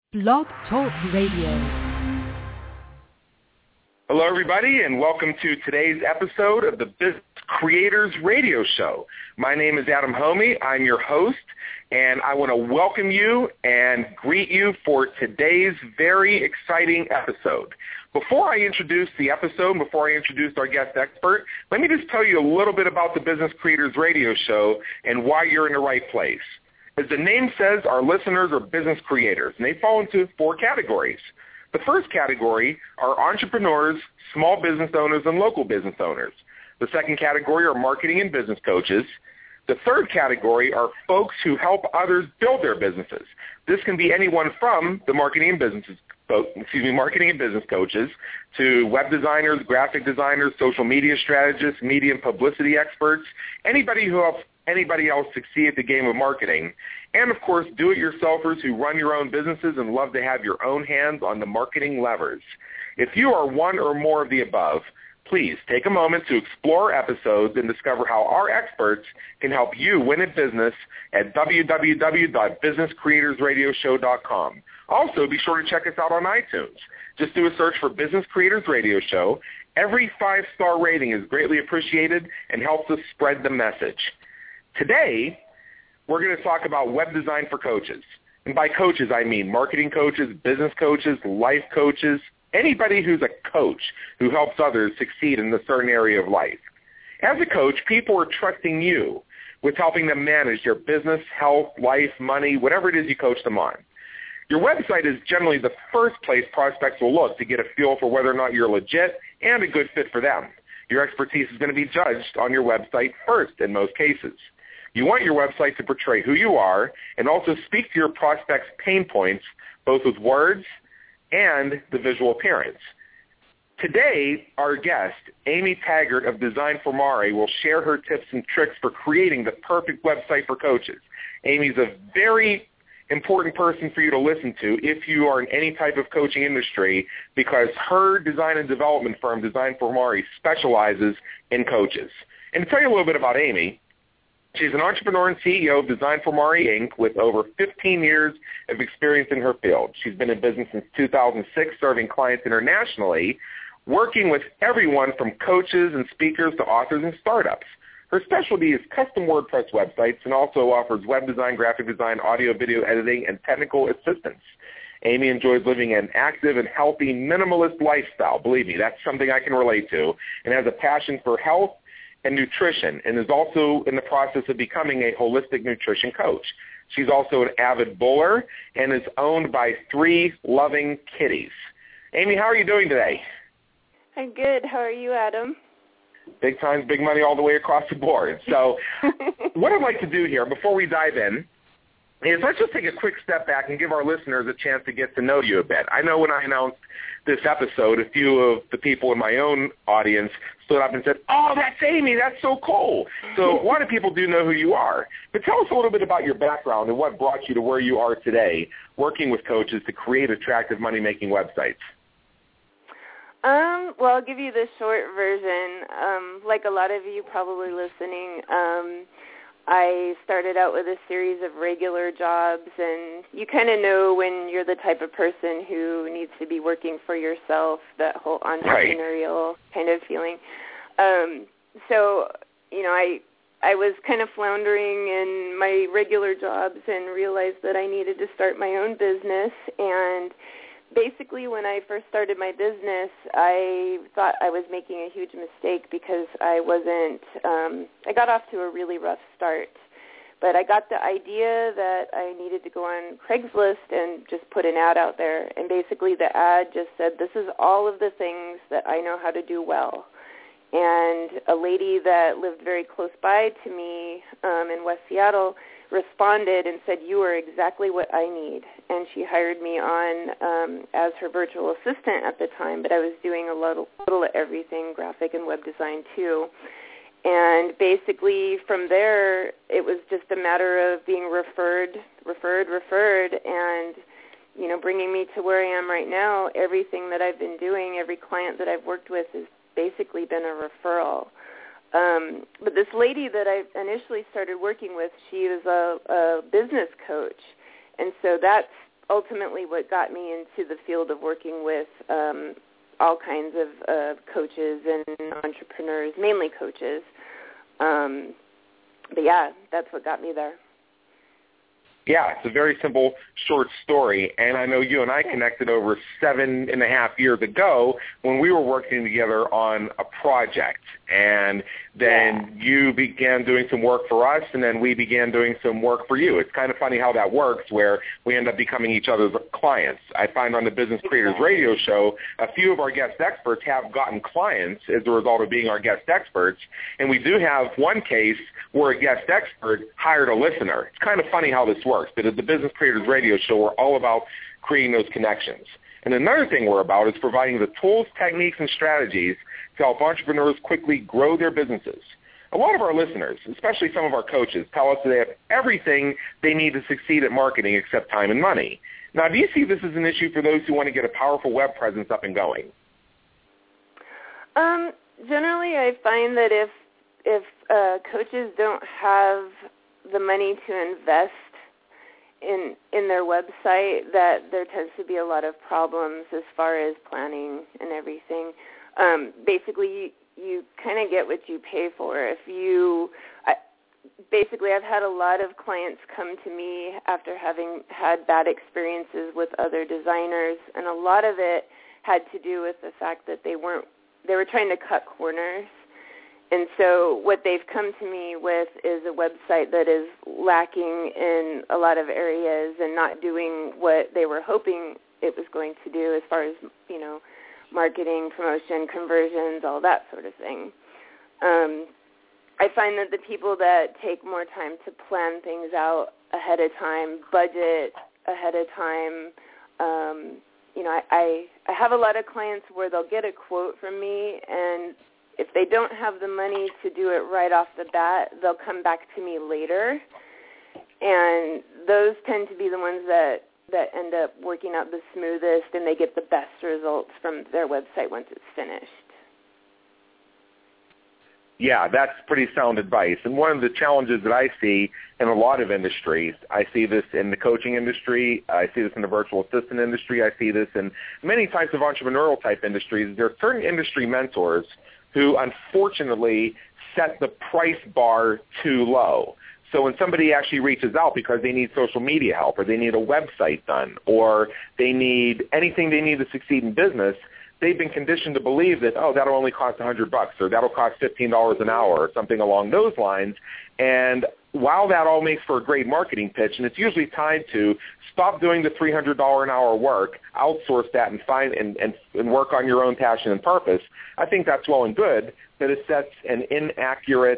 Blog Talk Radio. Hello, everybody, and welcome to today's episode of the Business Creators Radio Show. My name is Adam Homey. I'm your host, and I want to welcome you and greet you for today's very exciting episode. Before I introduce the episode, before I introduce our guest expert, let me just tell you a little bit about the Business Creators Radio Show and why you're in the right place. As the name says, our listeners are business creators, and they fall into four categories. The first category are entrepreneurs, small business owners, and local business owners. The second category are marketing and business coaches. The third category are folks who help others build their businesses. This can be anyone from the marketing and business coaches to web designers, graphic designers, social media strategists, media and publicity experts, anybody who helps anybody else succeed at the game of marketing. And, of course, do-it-yourselfers who run your own businesses and love to have your own hands on the marketing levers. If you are one or more of the above, please take a moment to explore episodes and discover how our experts can help you win in business at www.businesscreatorsradioshow.com. Also, be sure to check us out on iTunes. Just do a search for Business Creators Radio Show. Every 5-star rating is greatly appreciated and helps us spread the message. Today, we're going to talk about web design for coaches. And by coaches, I mean marketing coaches, business coaches, life coaches, anybody who's a coach who helps others succeed in a certain area of life. As a coach, people are trusting you with helping them manage their business, health, life, money, whatever it is you coach them on. Your website is generally the first place prospects will look to get a feel for whether or not you're legit and a good fit for them. Your expertise is going to be judged on your website first in most cases. You want your website to portray who you are and also speak to your prospects' pain points, both with words and the visual appearance. Today, our guest, Amy Taggart of Design for Mari, will share her tips and tricks for creating the perfect website for coaches. Amy's a very important person for you to listen to if you are in any type of coaching industry, because her design and development firm, Design for Mari, specializes in coaches. And to tell you a little bit about Amy, she's an entrepreneur and CEO of Design for Mari, Inc., with over 15 years of experience in her field. She's been in business since 2006, serving clients internationally, working with everyone from coaches and speakers to authors and startups. Her specialty is custom WordPress websites and also offers web design, graphic design, audio, video editing, and technical assistance. Amy enjoys living an active and healthy minimalist lifestyle. Believe me, that's something I can relate to, and has a passion for health and nutrition, and is also in the process of becoming a holistic nutrition coach. She's also an avid bowler and is owned by 3 loving kitties. Amy, how are you doing today? I'm good. How are you, Adam? Big time, big money all the way across the board. So what I'd like to do here before we dive in is let's just take a quick step back and give our listeners a chance to get to know you a bit. I know when I announced this episode, a few of the people in my own audience stood up and said, "Oh, that's Amy, that's so cool." So a lot of people do know who you are. But tell us a little bit about your background and what brought you to where you are today, working with coaches to create attractive money-making websites. Well, I'll give you the short version. Like a lot of you probably listening, I started out with a series of regular jobs, and you kind of know when you're the type of person who needs to be working for yourself, that whole entrepreneurial kind of feeling. So, you know, I was kind of floundering in my regular jobs and realized that I needed to start my own business. And basically, when I first started my business, I thought I was making a huge mistake because I got off to a really rough start. But I got the idea that I needed to go on Craigslist and just put an ad out there. And basically the ad just said, "This is all of the things that I know how to do well." And a lady that lived very close by to me in West Seattle responded and said, "You are exactly what I need." And she hired me on as her virtual assistant at the time, but I was doing a little of everything, graphic and web design too. And basically from there, it was just a matter of being referred, and, you know, bringing me to where I am right now. Everything that I've been doing, every client that I've worked with has basically been a referral. But this lady that I initially started working with, she was a business coach. And so that's ultimately what got me into the field of working with all kinds of coaches and entrepreneurs, mainly coaches. But yeah, that's what got me there. Yeah, it's a very simple, short story, and I know you and I connected over 7.5 years ago when we were working together on a project, and then you began doing some work for us, and then we began doing some work for you. It's kind of funny how that works, where we end up becoming each other's clients. I find on the Business Creators Radio Show, a few of our guest experts have gotten clients as a result of being our guest experts, and we do have one case where a guest expert hired a listener. It's kind of funny how this works, but at the Business Creators Radio Show, we're all about creating those connections. And another thing we're about is providing the tools, techniques, and strategies to help entrepreneurs quickly grow their businesses. A lot of our listeners, especially some of our coaches, tell us that they have everything they need to succeed at marketing except time and money. Now, do you see this as an issue for those who want to get a powerful web presence up and going? Generally, I find that if coaches don't have the money to invest in their website, that there tends to be a lot of problems as far as planning and everything. Basically, you kind of get what you pay for. I've had a lot of clients come to me after having had bad experiences with other designers, and a lot of it had to do with the fact that they were trying to cut corners. And so what they've come to me with is a website that is lacking in a lot of areas and not doing what they were hoping it was going to do as far as, marketing, promotion, conversions, all that sort of thing. I find that the people that take more time to plan things out ahead of time, budget ahead of time, I have a lot of clients where they'll get a quote from me, and if they don't have the money to do it right off the bat, they'll come back to me later. And those tend to be the ones that end up working out the smoothest, and they get the best results from their website once it's finished. Yeah, that's pretty sound advice. And one of the challenges that I see in a lot of industries, I see this in the coaching industry, I see this in the virtual assistant industry, I see this in many types of entrepreneurial type industries. There are certain industry mentors who unfortunately set the price bar too low. So when somebody actually reaches out because they need social media help, or they need a website done, or they need anything they need to succeed in business, they've been conditioned to believe that, that'll only cost $100, or that'll cost $15 an hour, or something along those lines. And while that all makes for a great marketing pitch, and it's usually tied to stop doing the $300 an hour work, outsource that, and find and work on your own passion and purpose, I think that's well and good, but it sets an inaccurate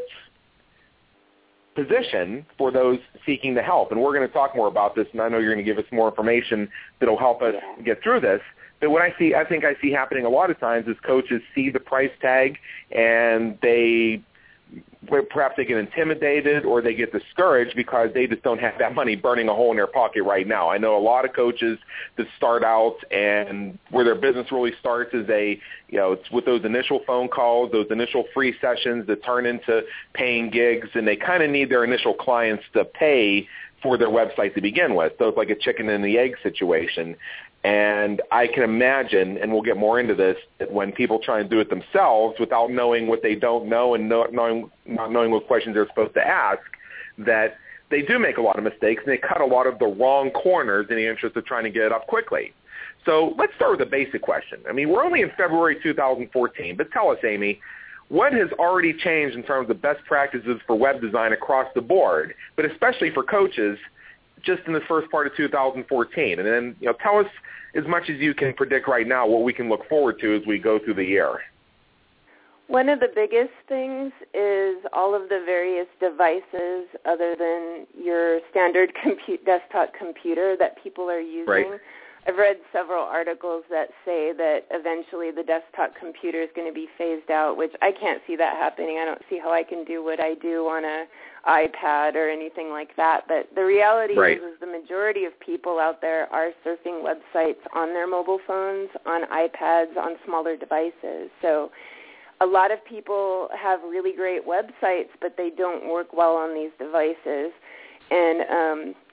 position for those seeking the help. And we're going to talk more about this, and I know you're going to give us more information that will help us get through this. But what I think I see happening a lot of times is coaches see the price tag, and perhaps they get intimidated or they get discouraged because they just don't have that money burning a hole in their pocket right now. I know a lot of coaches that start out, and where their business really starts is it's with those initial phone calls, those initial free sessions that turn into paying gigs, and they kind of need their initial clients to pay for their website to begin with. So it's like a chicken and the egg situation. And I can imagine, and we'll get more into this, that when people try and do it themselves without knowing what they don't know and not knowing what questions they're supposed to ask, that they do make a lot of mistakes, and they cut a lot of the wrong corners in the interest of trying to get it up quickly. So let's start with a basic question. I mean, we're only in February 2014, but tell us, Amy, what has already changed in terms of best practices for web design across the board, but especially for coaches, just in the first part of 2014? And then, tell us as much as you can predict right now what we can look forward to as we go through the year. One of the biggest things is all of the various devices other than your standard desktop computer that people are using. Right. I've read several articles that say that eventually the desktop computer is going to be phased out, which I can't see that happening. I don't see how I can do what I do on an iPad or anything like that. But the reality is the majority of people out there are surfing websites on their mobile phones, on iPads, on smaller devices. So a lot of people have really great websites, but they don't work well on these devices. And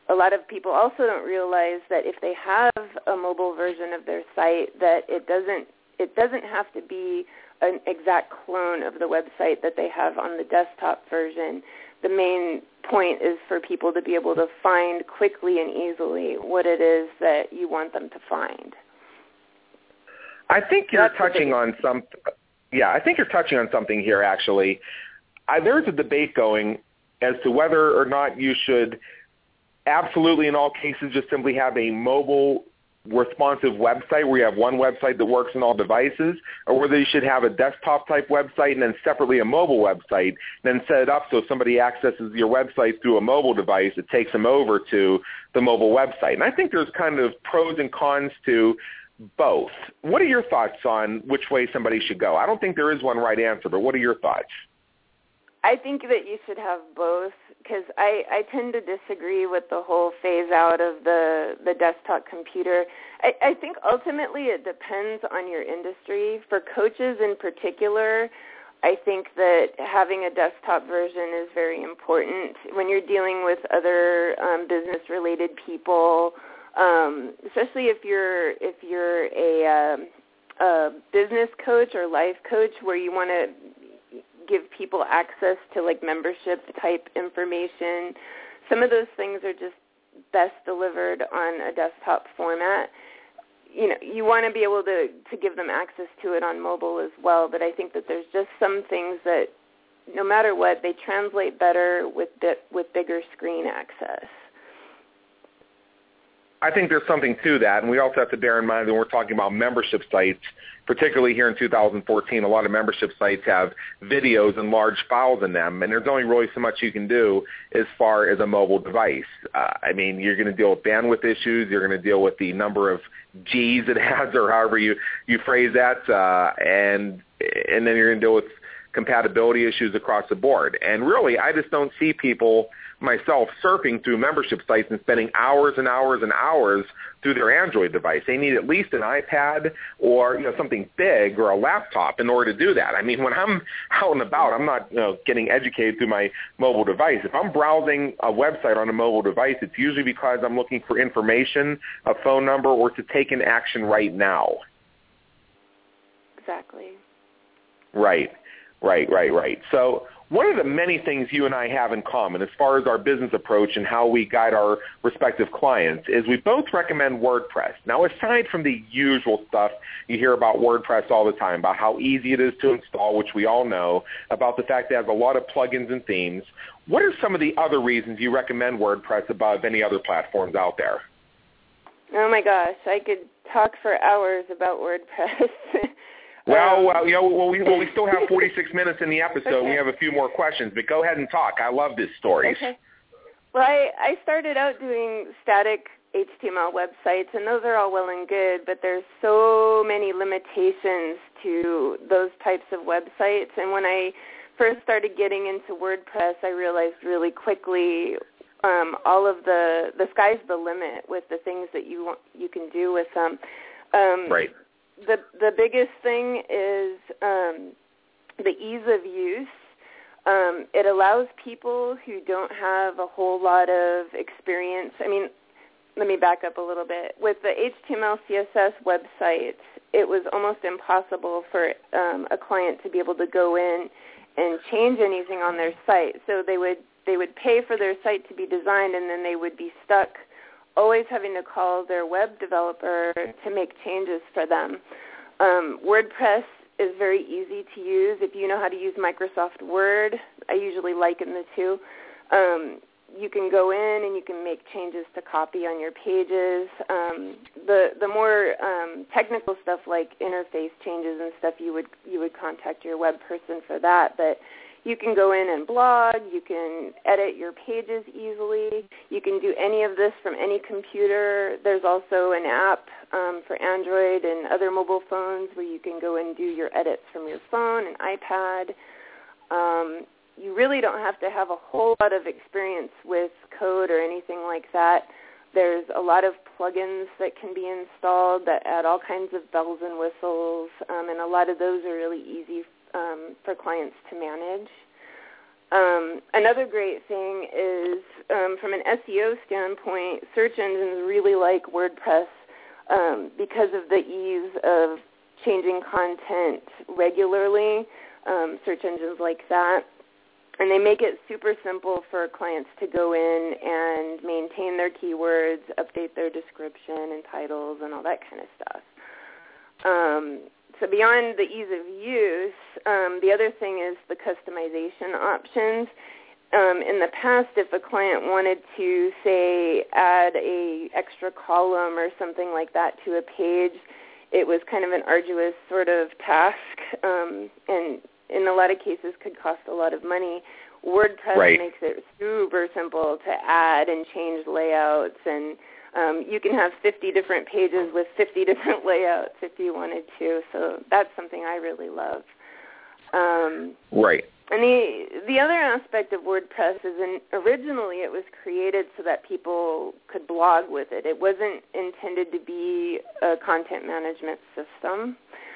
a lot of people also don't realize that if they have a mobile version of their site, that it doesn't have to be an exact clone of the website that they have on the desktop version. The main point is for people to be able to find quickly and easily what it is that you want them to find. I think you're touching on something. Yeah, I think you're touching on something here, actually. There's a debate going as to whether or not you should absolutely, in all cases, just simply have a mobile responsive website where you have one website that works on all devices, or whether you should have a desktop-type website and then separately a mobile website, then set it up so if somebody accesses your website through a mobile device, it takes them over to the mobile website. And I think there's kind of pros and cons to both. What are your thoughts on which way somebody should go? I don't think there is one right answer, but what are your thoughts? I think that you should have both, because I tend to disagree with the whole phase out of the desktop computer. I think ultimately it depends on your industry. For coaches in particular, I think that having a desktop version is very important. When you're dealing with other business-related people, especially if you're a business coach or life coach where you want to give people access to like membership type information, some of those things are just best delivered on a desktop format. You know, you want to be able to give them access to it on mobile as well, but I think that there's just some things that no matter what, they translate better with bigger screen access. I think there's something to that, and we also have to bear in mind when we're talking about membership sites, particularly here in 2014, a lot of membership sites have videos and large files in them, and there's only really so much you can do as far as a mobile device. I mean, you're going to deal with bandwidth issues, you're going to deal with the number of Gs it has, or however you phrase that, and then you're going to deal with compatibility issues across the board. And really, I just don't see people myself surfing through membership sites and spending hours and hours and hours through their Android device. They need at least an iPad or something big or a laptop in order to do that. I mean, when I'm out and about, I'm not getting educated through my mobile device. If I'm browsing a website on a mobile device, it's usually because I'm looking for information, a phone number, or to take an action right now. Exactly. Right. So one of the many things you and I have in common as far as our business approach and how we guide our respective clients is we both recommend WordPress. Now, aside from the usual stuff you hear about WordPress all the time, about how easy it is to install, which we all know, about the fact that it has a lot of plugins and themes, what are some of the other reasons you recommend WordPress above any other platforms out there? Oh, my gosh. I could talk for hours about WordPress. Well, we still have 46 minutes in the episode. Okay. We have a few more questions, but go ahead and talk. I love these stories. Okay. Well, I started out doing static HTML websites, and those are all well and good, but there's so many limitations to those types of websites. And when I first started getting into WordPress, I realized really quickly all of the sky's the limit with the things that you can do with them. Right. The biggest thing is the ease of use. It allows people who don't have a whole lot of experience. I mean, let me back up a little bit. With the HTML, CSS websites, it was almost impossible for a client to be able to go in and change anything on their site. So they would pay for their site to be designed, and then they would be stuck always having to call their web developer to make changes for them. WordPress is very easy to use. If you know how to use Microsoft Word, I usually liken the two. You can go in and you can make changes to copy on your pages. The more technical stuff like interface changes and stuff, you would contact your web person for that. But you can go in and blog. You can edit your pages easily. You can do any of this from any computer. There's also an app for Android and other mobile phones where you can go and do your edits from your phone and iPad. You really don't have to have a whole lot of experience with code or anything like that. There's a lot of plugins that can be installed that add all kinds of bells and whistles, and a lot of those are really easy for clients to manage. Another great thing is, from an SEO standpoint, search engines really like WordPress because of the ease of changing content regularly. Search engines like that. And they make it super simple for clients to go in and maintain their keywords, update their description and titles and all that kind of stuff. So beyond the ease of use, the other thing is the customization options. In the past, if a client wanted to, say, add a extra column or something like that to a page, it was kind of an arduous sort of task, and in a lot of cases could cost a lot of money. WordPress makes it super simple to add and change layouts, and you can have 50 different pages with 50 different layouts if you wanted to. So that's something I really love. And the other aspect of WordPress is originally it was created so that people could blog with it. It wasn't intended to be a content management system.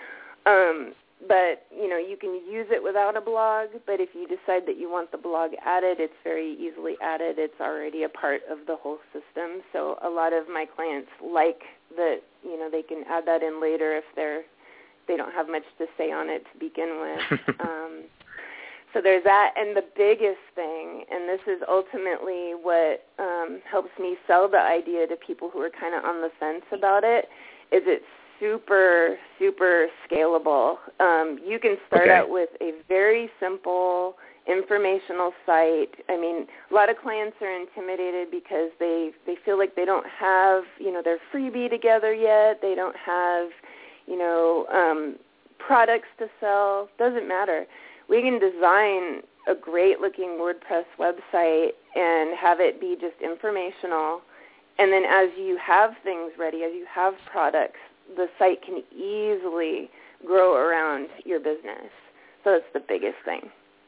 But, you know, you can use it without a blog, but if you decide that you want the blog added, it's very easily added. It's already a part of the whole system. So a lot of my clients like that, you know, they can add that in later if they don't have much to say on it to begin with. So there's that. And the biggest thing, and this is ultimately what helps me sell the idea to people who are kind of on the fence about it, is it's super, super scalable. You can start out with a very simple informational site. I mean, a lot of clients are intimidated because they feel like they don't have, you know, their freebie together yet. They don't have, you know, products to sell. Doesn't matter. We can design a great-looking WordPress website and have it be just informational. And then as you have things ready, as you have products, the site can easily grow around your business. So that's the biggest thing.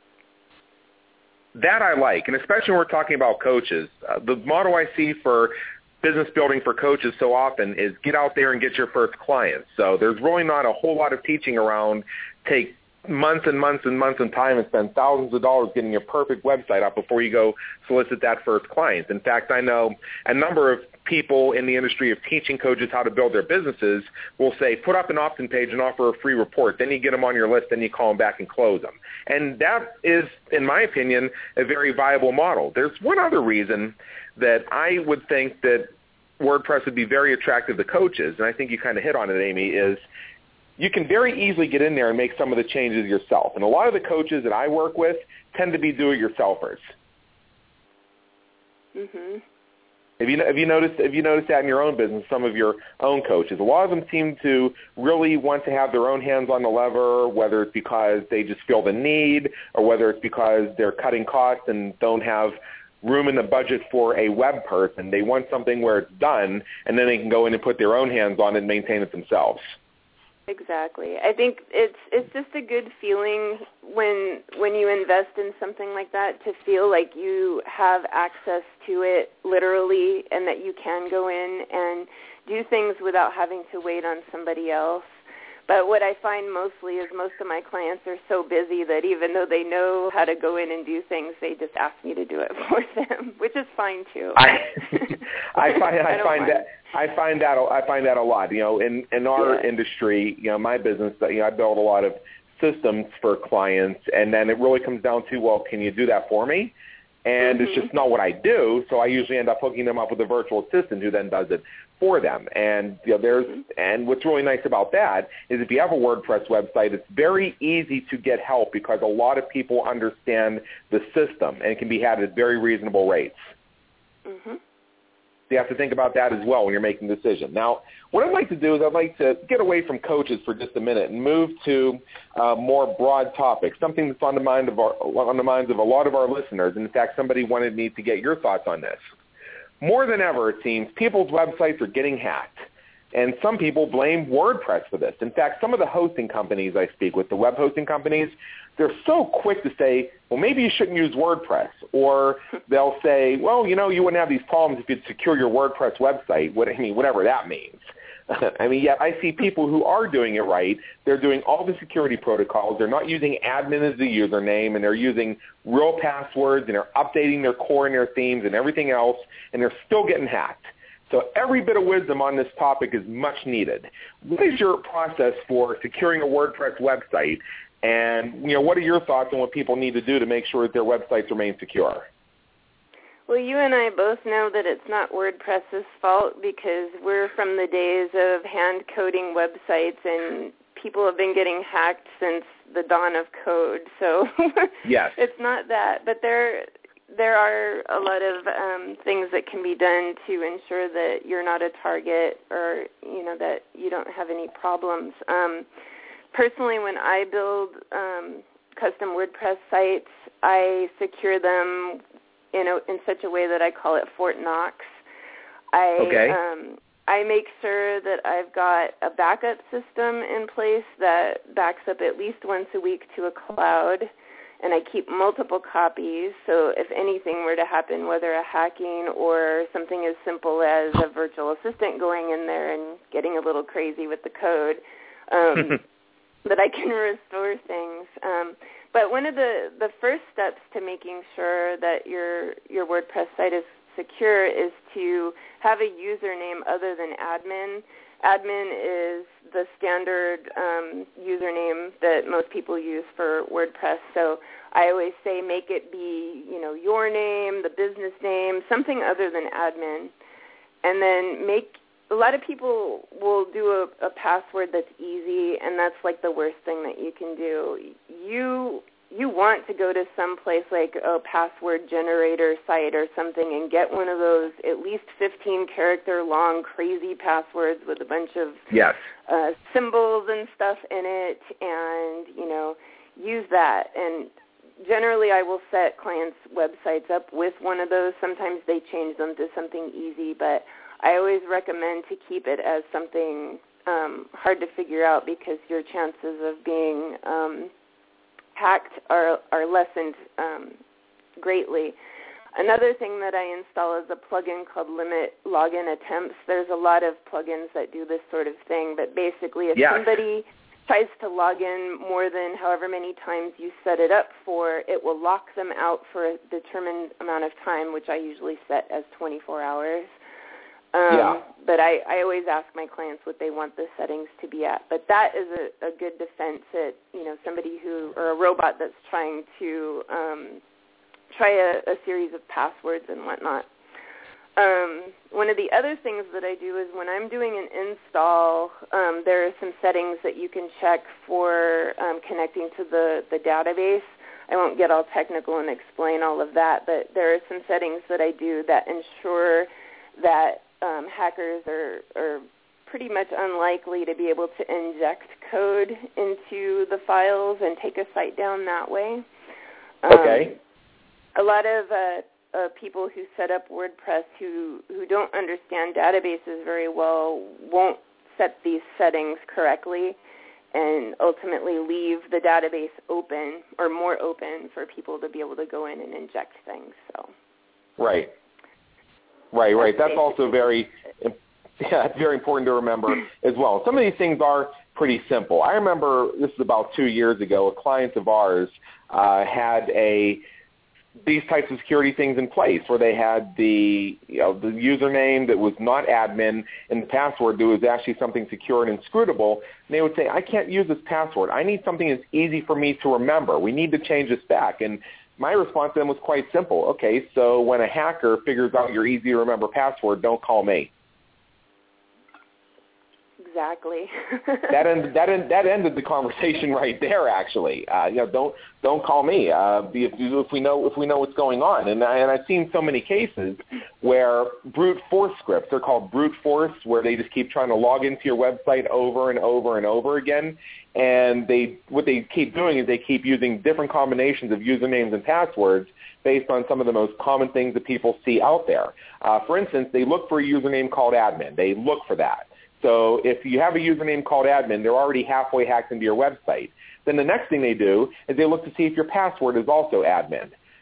That I like, and especially when we're talking about coaches. The motto I see for business building for coaches so often is get out there and get your first clients. So there's really not a whole lot of teaching around. Take months and months and months of time and spend thousands of dollars getting your perfect website up before you go solicit that first client. In fact, I know a number of people in the industry of teaching coaches how to build their businesses will say, put up an opt-in page and offer a free report. Then you get them on your list, then you call them back and close them. And that is, in my opinion, a very viable model. There's one other reason that I would think that WordPress would be very attractive to coaches, and I think you kind of hit on it, Amy, is you can very easily get in there and make some of the changes yourself. And a lot of the coaches that I work with tend to be do-it-yourselfers. Mm-hmm. Have you noticed that in your own business, some of your own coaches? A lot of them seem to really want to have their own hands on the lever, whether it's because they just feel the need or whether it's because they're cutting costs and don't have room in the budget for a web person. They want something where it's done, and then they can go in and put their own hands on it and maintain it themselves. Exactly. I think it's just a good feeling when you invest in something like that to feel like you have access to it literally and that you can go in and do things without having to wait on somebody else. But what I find mostly is most of my clients are so busy that even though they know how to go in and do things, they just ask me to do it for them, which is fine too. I find that a lot. You know, in our industry, you know, my business, you know, I build a lot of systems for clients, and then it really comes down to, well, can you do that for me? And it's just not what I do, so I usually end up hooking them up with a virtual assistant who then does it for them. And you know, and what's really nice about that is if you have a WordPress website, it's very easy to get help because a lot of people understand the system and it can be had at very reasonable rates. Mm-hmm. So you have to think about that as well when you're making a decision. Now, what I'd like to do is I'd like to get away from coaches for just a minute and move to more broad topics, something that's on the minds of a lot of our listeners. And in fact, somebody wanted me to get your thoughts on this. More than ever, it seems, people's websites are getting hacked. And some people blame WordPress for this. In fact, some of the hosting companies I speak with, the web hosting companies, they're so quick to say, well, maybe you shouldn't use WordPress. Or they'll say, well, you know, you wouldn't have these problems if you'd secure your WordPress website, whatever that means. I mean, yeah, I see people who are doing it right. They're doing all the security protocols. They're not using admin as the username, and they're using real passwords, and they're updating their core and their themes and everything else, and they're still getting hacked. So every bit of wisdom on this topic is much needed. What is your process for securing a WordPress website? And, what are your thoughts on what people need to do to make sure that their websites remain secure? Well, you and I both know that it's not WordPress's fault because we're from the days of hand-coding websites, and people have been getting hacked since the dawn of code. So yes. It's not that. But there are a lot of things that can be done to ensure that you're not a target or, that you don't have any problems. Personally, when I build custom WordPress sites, I secure them in such a way that I call it Fort Knox. I make sure that I've got a backup system in place that backs up at least once a week to a cloud, and I keep multiple copies, so if anything were to happen, whether a hacking or something as simple as a virtual assistant going in there and getting a little crazy with the code, that I can restore things. But one of the first steps to making sure that your WordPress site is secure is to have a username other than admin. Admin is the standard username that most people use for WordPress. So I always say make it be, your name, the business name, something other than admin. And then a lot of people will do a password that's easy, and that's like the worst thing that you can do. You want to go to some place like a password generator site or something and get one of those at least 15-character long crazy passwords with a bunch of symbols and stuff in it, and, use that. And generally I will set clients' websites up with one of those. Sometimes they change them to something easy, but I always recommend to keep it as something hard to figure out because your chances of being hacked are lessened greatly. Another thing that I install is a plugin called Limit Login Attempts. There's a lot of plugins that do this sort of thing, but basically if somebody tries to log in more than however many times you set it up for, it will lock them out for a determined amount of time, which I usually set as 24 hours. But I always ask my clients what they want the settings to be at. But that is a good defense at, somebody or a robot that's trying to try a series of passwords and whatnot. One of the other things that I do is when I'm doing an install, there are some settings that you can check for connecting to the database. I won't get all technical and explain all of that, but there are some settings that I do that ensure that hackers are pretty much unlikely to be able to inject code into the files and take a site down that way. A lot of people who set up WordPress who don't understand databases very well won't set these settings correctly and ultimately leave the database open or more open for people to be able to go in and inject things. So. Right. That's also very important to remember as well. Some of these things are pretty simple. I remember, this is about 2 years ago, a client of ours had these types of security things in place where they had the username that was not admin and the password that was actually something secure and inscrutable. And they would say, I can't use this password. I need something that's easy for me to remember. We need to change this back. And my response to them was quite simple. Okay, so when a hacker figures out your easy-to-remember password, don't call me. Exactly. that ended the conversation right there. Actually, don't call me if we know what's going on. And I've seen so many cases where brute force scripts, they're called brute force, where they just keep trying to log into your website over and over and over again. And what they keep doing is they keep using different combinations of usernames and passwords based on some of the most common things that people see out there. For instance, they look for a username called admin. They look for that. So if you have a username called admin, they're already halfway hacked into your website. Then the next thing they do is they look to see if your password is also admin.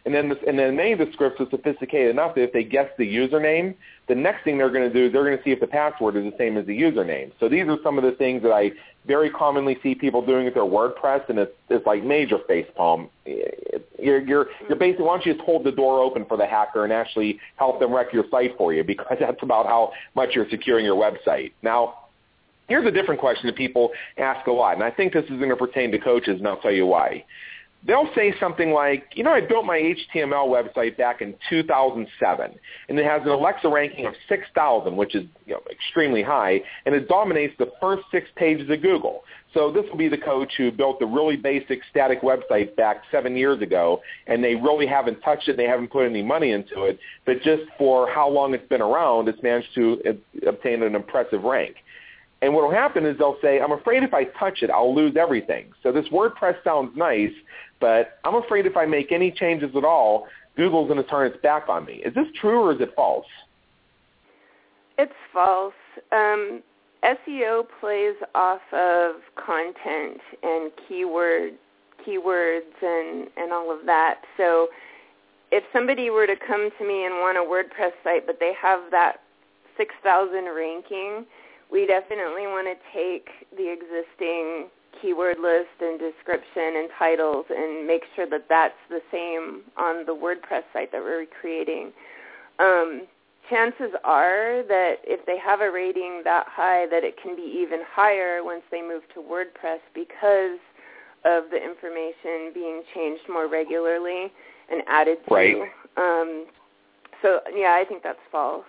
And then many of the scripts are sophisticated enough that if they guess the username, the next thing they're going to do is they're going to see if the password is the same as the username. So these are some of the things that I very commonly see people doing with their WordPress, and it's like major facepalm. You're basically, why don't you just hold the door open for the hacker and actually help them wreck your site for you, because that's about how much you're securing your website. Now, here's a different question that people ask a lot, and I think this is going to pertain to coaches, and I'll tell you why. They'll say something like, I built my HTML website back in 2007, and it has an Alexa ranking of 6,000, which is extremely high, and it dominates the first 6 pages of Google. So this will be the coach who built the really basic static website back 7 years ago, and they really haven't touched it, they haven't put any money into it, but just for how long it's been around, it's managed to obtain an impressive rank. And what will happen is they'll say, I'm afraid if I touch it, I'll lose everything. So this WordPress sounds nice, but I'm afraid if I make any changes at all, Google's going to turn its back on me. Is this true or is it false? It's false. SEO plays off of content and keywords and all of that. So if somebody were to come to me and want a WordPress site, but they have that 6,000 ranking, we definitely want to take the existing keyword list and description and titles and make sure that that's the same on the WordPress site that we're creating. Chances are that if they have a rating that high, that it can be even higher once they move to WordPress because of the information being changed more regularly and added to. Right. So, yeah, I think that's false.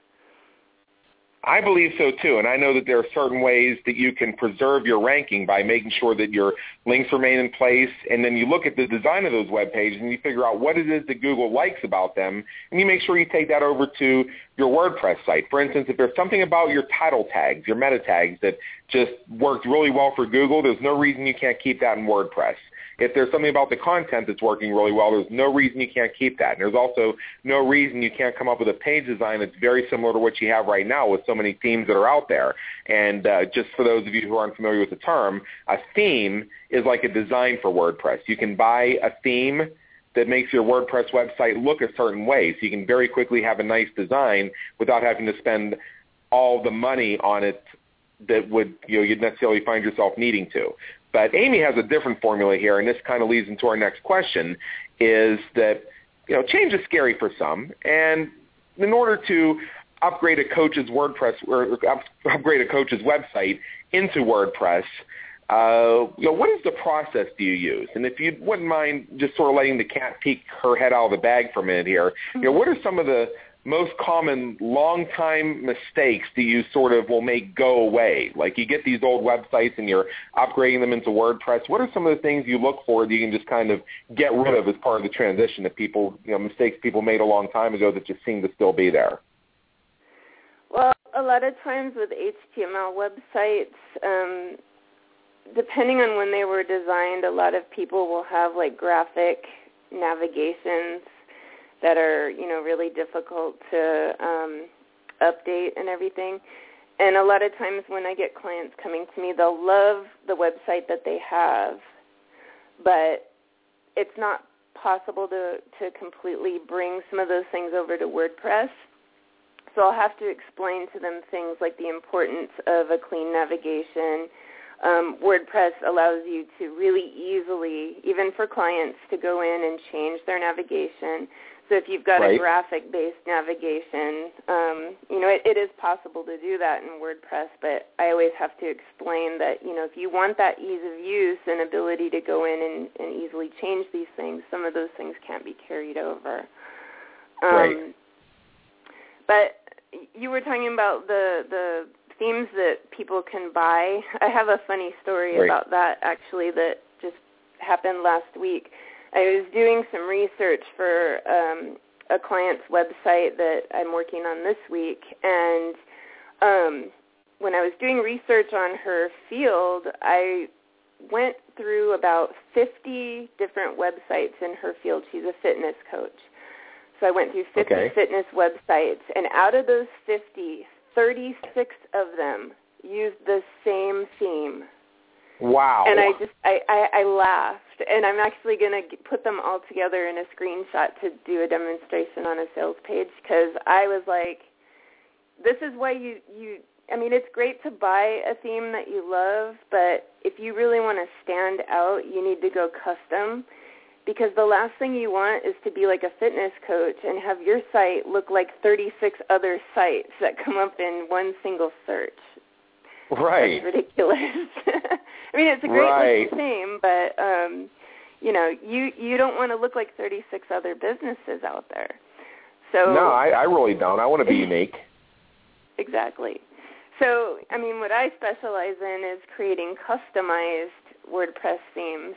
I believe so, too, and I know that there are certain ways that you can preserve your ranking by making sure that your links remain in place, and then you look at the design of those web pages and you figure out what it is that Google likes about them, and you make sure you take that over to your WordPress site. For instance, if there's something about your title tags, your meta tags, that just worked really well for Google, there's no reason you can't keep that in WordPress. If there's something about the content that's working really well, there's no reason you can't keep that. And there's also no reason you can't come up with a page design that's very similar to what you have right now with so many themes that are out there. And just for those of you who aren't familiar with the term, a theme is like a design for WordPress. You can buy a theme that makes your WordPress website look a certain way, so you can very quickly have a nice design without having to spend all the money on it that would you'd necessarily find yourself needing to. But Amy has a different formula here, and this kind of leads into our next question, is that change is scary for some, and in order to upgrade a coach's WordPress or upgrade a coach's website into WordPress, what is the process do you use? And if you wouldn't mind just sort of letting the cat peek her head out of the bag for a minute here, what are some of the most common long-time mistakes that you sort of will make go away? Like you get these old websites and you're upgrading them into WordPress. What are some of the things you look for that you can just kind of get rid of as part of the transition that people, mistakes people made a long time ago that just seem to still be there? Well, a lot of times with HTML websites, depending on when they were designed, a lot of people will have like graphic navigations that are, really difficult to update and everything. And a lot of times when I get clients coming to me, they'll love the website that they have, but it's not possible to completely bring some of those things over to WordPress. So I'll have to explain to them things like the importance of a clean navigation. WordPress allows you to really easily, even for clients, to go in and change their navigation. So if you've got a graphic-based navigation, it is possible to do that in WordPress, but I always have to explain that, if you want that ease of use and ability to go in and easily change these things, some of those things can't be carried over. But you were talking about the themes that people can buy. I have a funny story about that, actually, that just happened last week. I was doing some research for a client's website that I'm working on this week, and when I was doing research on her field, I went through about 50 different websites in her field. She's a fitness coach. So I went through 50 fitness websites, and out of those 50, 36 of them used the same theme. Wow. And I laughed, and I'm actually going to put them all together in a screenshot to do a demonstration on a sales page, because I was like, this is why I mean, it's great to buy a theme that you love, but if you really want to stand out, you need to go custom, because the last thing you want is to be like a fitness coach and have your site look like 36 other sites that come up in one single search. Right. That's ridiculous. I mean, it's a great theme, but, you don't want to look like 36 other businesses out there. So no, I really don't. I want to be unique. Exactly. So, I mean, what I specialize in is creating customized WordPress themes.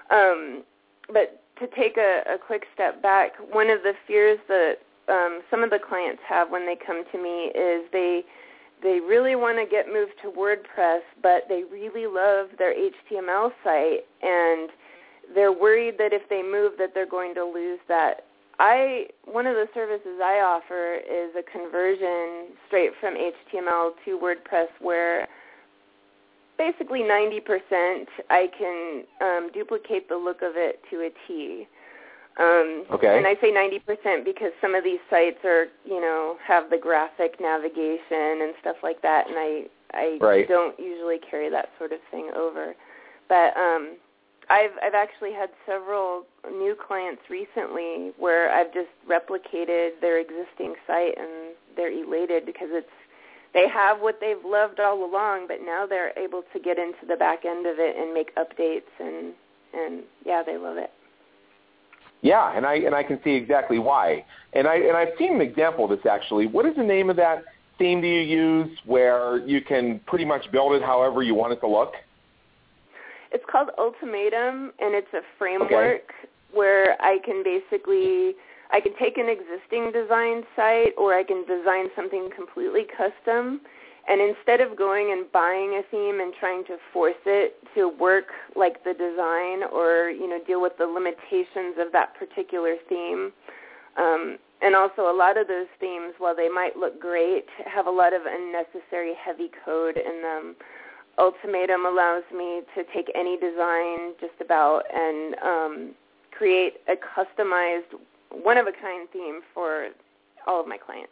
But to take a quick step back, one of the fears that some of the clients have when they come to me is they really want to get moved to WordPress, but they really love their HTML site, and they're worried that if they move that they're going to lose that. One of the services I offer is a conversion straight from HTML to WordPress, where basically 90% I can duplicate the look of it to a T. Okay. And I say 90% because some of these sites are, have the graphic navigation and stuff like that, and I don't usually carry that sort of thing over. But I've actually had several new clients recently where I've just replicated their existing site, and they're elated because they have what they've loved all along, but now they're able to get into the back end of it and make updates, and yeah, they love it. Yeah, and I can see exactly why. And I've seen an example of this actually. What is the name of that theme do you use where you can pretty much build it however you want it to look? It's called Ultimatum, and it's a framework where I can take an existing design site, or I can design something completely custom. And instead of going and buying a theme and trying to force it to work like the design, or deal with the limitations of that particular theme, and also a lot of those themes, while they might look great, have a lot of unnecessary heavy code in them. Ultimatum allows me to take any design just about and create a customized, one-of-a-kind theme for all of my clients.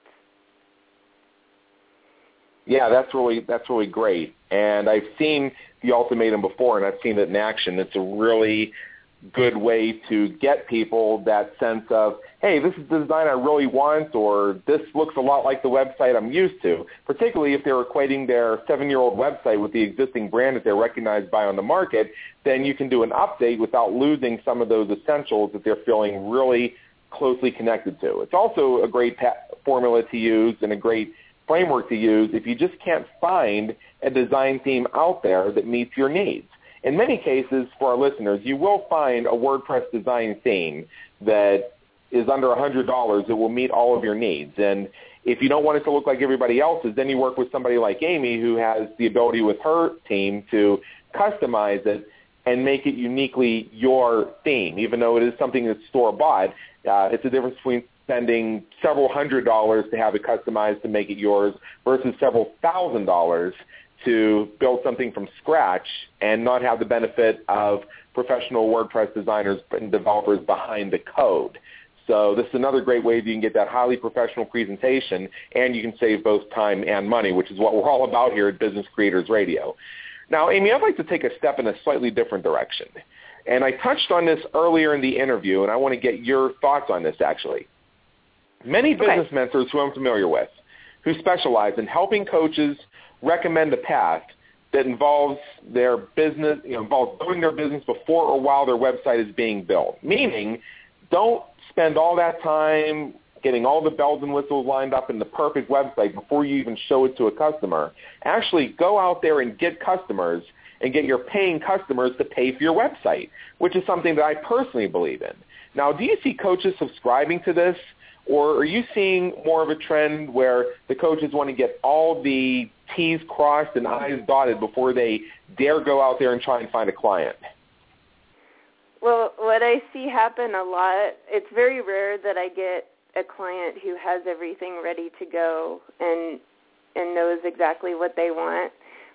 Yeah, that's really great. And I've seen the Ultimatum before, and I've seen it in action. It's a really good way to get people that sense of, hey, this is the design I really want, or this looks a lot like the website I'm used to, particularly if they're equating their 7-year-old website with the existing brand that they're recognized by on the market. Then you can do an update without losing some of those essentials that they're feeling really closely connected to. It's also a great formula to use and a great framework to use if you just can't find a design theme out there that meets your needs. In many cases, for our listeners, you will find a WordPress design theme that is under $100 that will meet all of your needs. And if you don't want it to look like everybody else's, then you work with somebody like Amy, who has the ability with her team to customize it and make it uniquely your theme. Even though it is something that's store-bought, it's a difference between spending several $100s to have it customized to make it yours versus several $1,000s to build something from scratch and not have the benefit of professional WordPress designers and developers behind the code. So this is another great way that you can get that highly professional presentation, and you can save both time and money, which is what we're all about here at Business Creators Radio. Now, Amy, I'd like to take a step in a slightly different direction. And I touched on this earlier in the interview, and I want to get your thoughts on this, actually. Many business mentors who I'm familiar with who specialize in helping coaches recommend a path that involves their business, involves building their business before or while their website is being built. Meaning, don't spend all that time getting all the bells and whistles lined up in the perfect website before you even show it to a customer. Actually, go out there and get customers and get your paying customers to pay for your website, which is something that I personally believe in. Now, do you see coaches subscribing to this, or are you seeing more of a trend where the coaches want to get all the T's crossed and I's dotted before they dare go out there and try and find a client? Well, what I see happen a lot, it's very rare that I get a client who has everything ready to go and knows exactly what they want.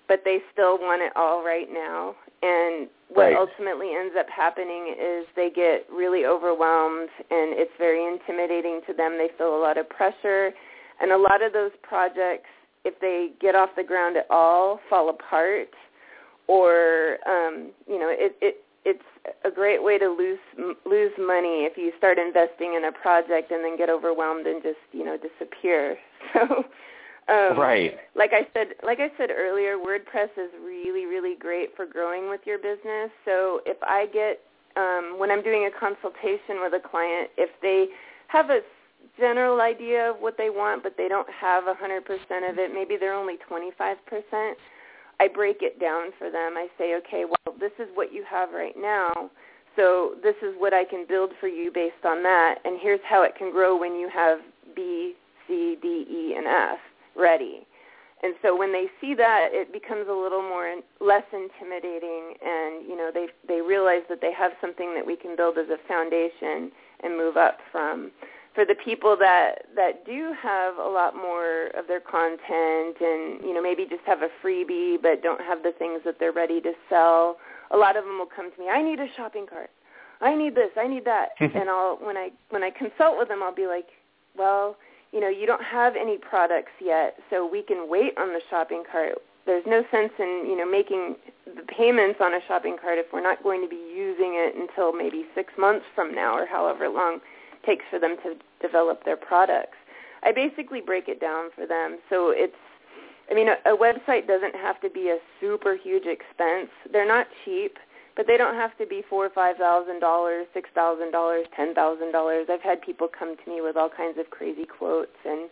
but they still want it all right now. And what ultimately ends up happening is they get really overwhelmed, and it's very intimidating to them. They feel a lot of pressure, and a lot of those projects, if they get off the ground at all, fall apart, or it's a great way to lose money if you start investing in a project and then get overwhelmed and just disappear. So. Like I said earlier, WordPress is really, really great for growing with your business. So if I get, when I'm doing a consultation with a client, if they have a general idea of what they want, but they don't have 100% of it, maybe they're only 25%, I break it down for them. I say, okay, well, this is what you have right now, so this is what I can build for you based on that, and here's how it can grow when you have B, C, D, E, and F ready. And so when they see that, it becomes a little less intimidating, and they realize that they have something that we can build as a foundation and move up from. For the people that do have a lot more of their content and maybe just have a freebie but don't have the things that they're ready to sell, a lot of them will come to me. I need a shopping cart. I need this. I need that. And when I consult with them, I'll be like, well, you don't have any products yet, so we can wait on the shopping cart. There's no sense in, making the payments on a shopping cart if we're not going to be using it until maybe 6 months from now or however long it takes for them to develop their products. I basically break it down for them. So a website doesn't have to be a super huge expense. They're not cheap, but they don't have to be $4,000 or $5,000, $6,000, $10,000. I've had people come to me with all kinds of crazy quotes, and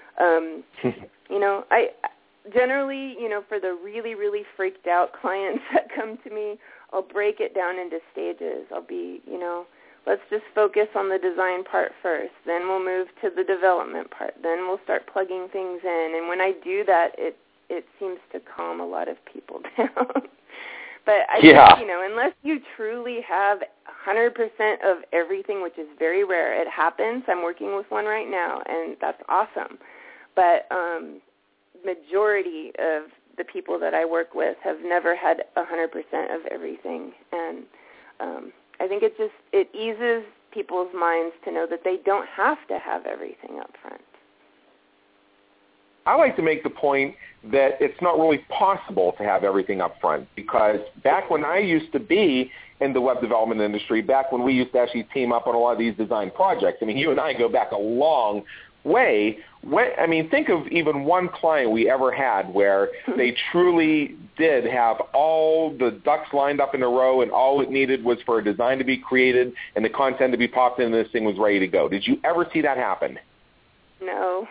I generally, for the really, really freaked out clients that come to me, I'll break it down into stages. I'll be, let's just focus on the design part first. Then we'll move to the development part. Then we'll start plugging things in. And when I do that, it seems to calm a lot of people down. But I think, unless you truly have 100% of everything, which is very rare, it happens. I'm working with one right now, and that's awesome. But majority of the people that I work with have never had 100% of everything. And I think it eases people's minds to know that they don't have to have everything up front. I like to make the point that it's not really possible to have everything up front, because back when I used to be in the web development industry, back when we used to actually team up on a lot of these design projects, you and I go back a long way. Think of even one client we ever had where they truly did have all the ducks lined up in a row, and all it needed was for a design to be created and the content to be popped in, and this thing was ready to go. Did you ever see that happen? No.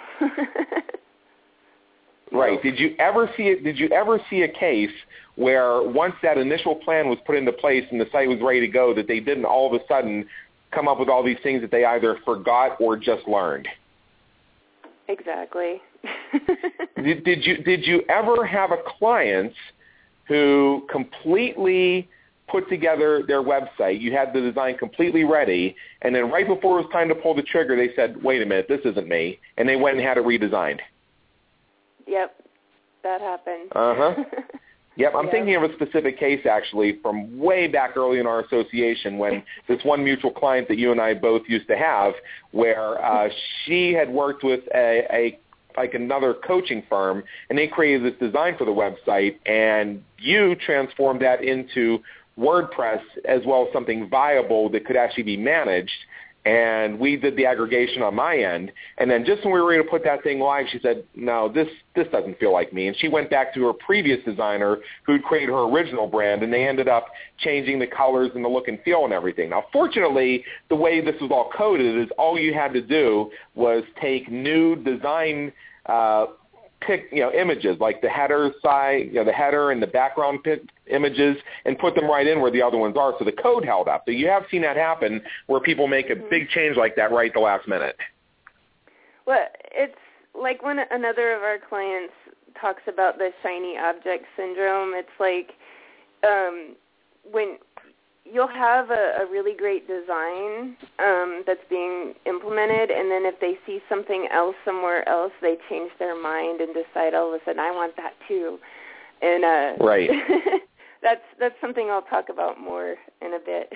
Right. Did you ever see a case where once that initial plan was put into place and the site was ready to go, that they didn't all of a sudden come up with all these things that they either forgot or just learned? Exactly. Did you ever have a client who completely put together their website, you had the design completely ready, and then right before it was time to pull the trigger, they said, wait a minute, this isn't me, and they went and had it redesigned? Yep, that happened. Yep, I'm thinking of a specific case, actually, from way back early in our association when this one mutual client that you and I both used to have, where she had worked with another coaching firm, and they created this design for the website, and you transformed that into WordPress as well as something viable that could actually be managed. And we did the aggregation on my end. And then just when we were ready to put that thing live, she said, no, this doesn't feel like me. And she went back to her previous designer who'd created her original brand, and they ended up changing the colors and the look and feel and everything. Now, fortunately, the way this was all coded is all you had to do was take new design images, like the header side, the header and the background images, and put them right in where the other ones are, so the code held up. So you have seen that happen where people make a big change like that right at the last minute. Well, it's like when another of our clients talks about the shiny object syndrome. It's like when you'll have a really great design that's being implemented, and then if they see something else somewhere else, they change their mind and decide all of a sudden, I want that too. And right. That's something I'll talk about more in a bit.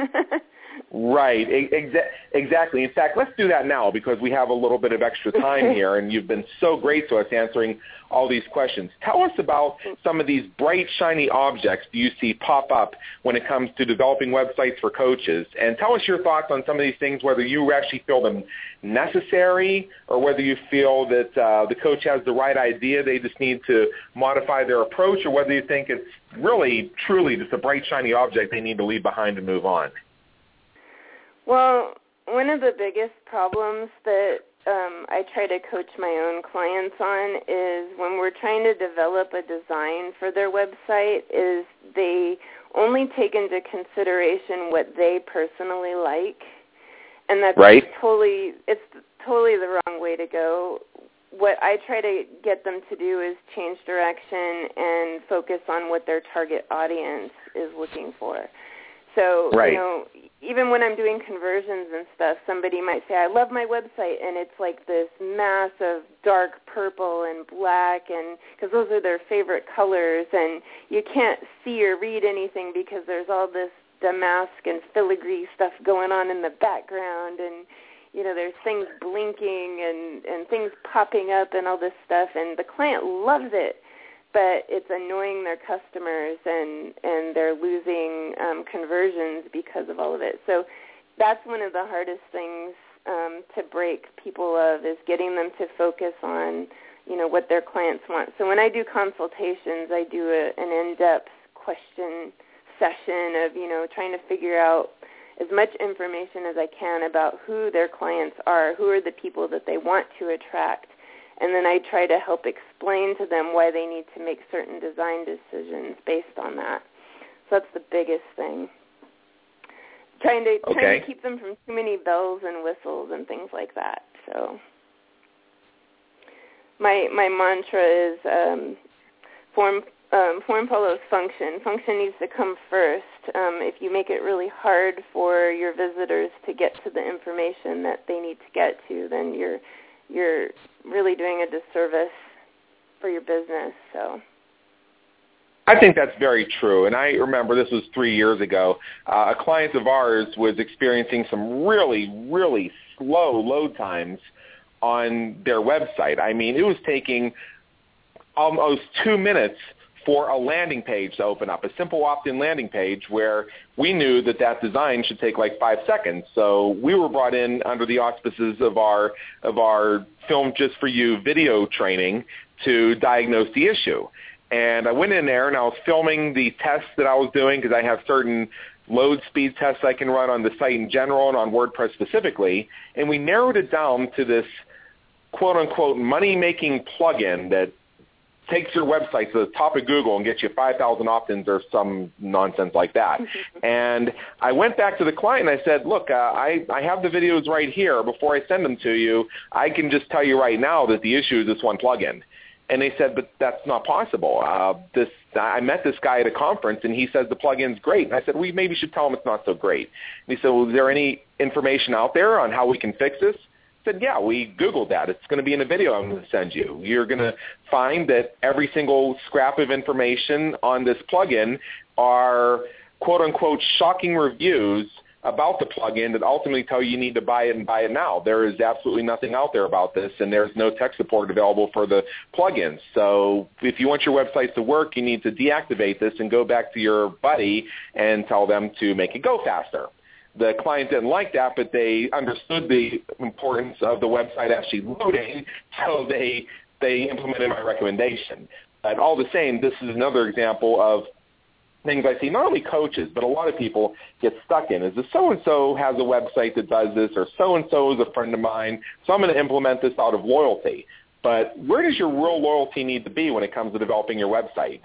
Right, exactly. In fact, let's do that now because we have a little bit of extra time here, and you've been so great to us answering all these questions. Tell us about some of these bright, shiny objects you see pop up when it comes to developing websites for coaches, and tell us your thoughts on some of these things, whether you actually feel them necessary or whether you feel that the coach has the right idea, they just need to modify their approach, or whether you think it's really, truly just a bright, shiny object they need to leave behind and move on. Well, one of the biggest problems that I try to coach my own clients on is when we're trying to develop a design for their website is they only take into consideration what they personally like, and that's right. totally the wrong way to go. What I try to get them to do is change direction and focus on what their target audience is looking for. So, right. Even when I'm doing conversions and stuff, somebody might say, I love my website, and it's like this mass of dark purple and black, and because those are their favorite colors, and you can't see or read anything because there's all this damask and filigree stuff going on in the background, and, there's things blinking and things popping up and all this stuff, and the client loves it. But it's annoying their customers, and they're losing conversions because of all of it. So that's one of the hardest things to break people of is getting them to focus on, what their clients want. So when I do consultations, I do an in-depth question session of, trying to figure out as much information as I can about who their clients are, who are the people that they want to attract. And then I try to help explain to them why they need to make certain design decisions based on that. So that's the biggest thing. Trying to keep them from too many bells and whistles and things like that. So my mantra is form follows function. Function needs to come first. If you make it really hard for your visitors to get to the information that they need to get to, then you're really doing a disservice for your business. So I think that's very true. And I remember this was 3 years ago. A client of ours was experiencing some really, really slow load times on their website. I mean, it was taking almost 2 minutes for a landing page to open up, a simple opt-in landing page where we knew that design should take like 5 seconds. So we were brought in under the auspices of our Film Just For You video training to diagnose the issue. And I went in there and I was filming the tests that I was doing because I have certain load speed tests I can run on the site in general and on WordPress specifically. And we narrowed it down to this quote-unquote money-making plugin that takes your website to the top of Google and gets you 5,000 opt-ins or some nonsense like that. And I went back to the client and I said, look, I have the videos right here. Before I send them to you, I can just tell you right now that the issue is this one plugin. And they said, but that's not possible. I met this guy at a conference, and he says the plugin's great. And I said, we maybe should tell him it's not so great. And he said, well, is there any information out there on how we can fix this? I said, yeah, we Googled that. It's going to be in a video I'm going to send you. You're going to find that every single scrap of information on this plugin are quote-unquote shocking reviews about the plugin that ultimately tell you need to buy it and buy it now. There is absolutely nothing out there about this, and there's no tech support available for the plugins. So if you want your website to work, you need to deactivate this and go back to your buddy and tell them to make it go faster. The client didn't like that, but they understood the importance of the website actually loading, so they implemented my recommendation. But all the same, this is another example of things I see not only coaches, but a lot of people get stuck in, is that so-and-so has a website that does this, or so-and-so is a friend of mine, so I'm going to implement this out of loyalty. But where does your real loyalty need to be when it comes to developing your website?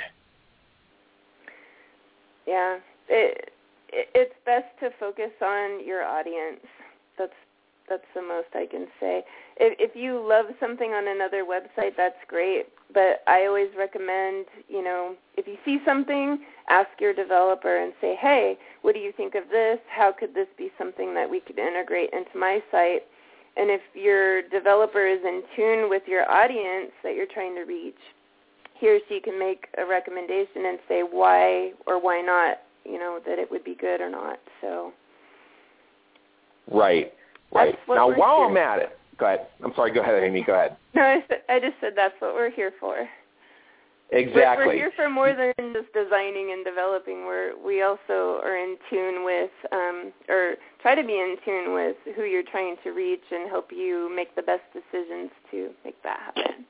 Yeah, it's best to focus on your audience. That's the most I can say. If you love something on another website, that's great. But I always recommend, if you see something, ask your developer and say, hey, what do you think of this? How could this be something that we could integrate into my site? And if your developer is in tune with your audience that you're trying to reach, he or she can make a recommendation and say why or why not, that it would be good or not. So. Right. Now, while I'm at it, go ahead. I'm sorry. Go ahead, Amy. Go ahead. No, I just said that's what we're here for. Exactly. We're here for more than just designing and developing. We also are in tune with, or try to be in tune with who you're trying to reach and help you make the best decisions to make that happen.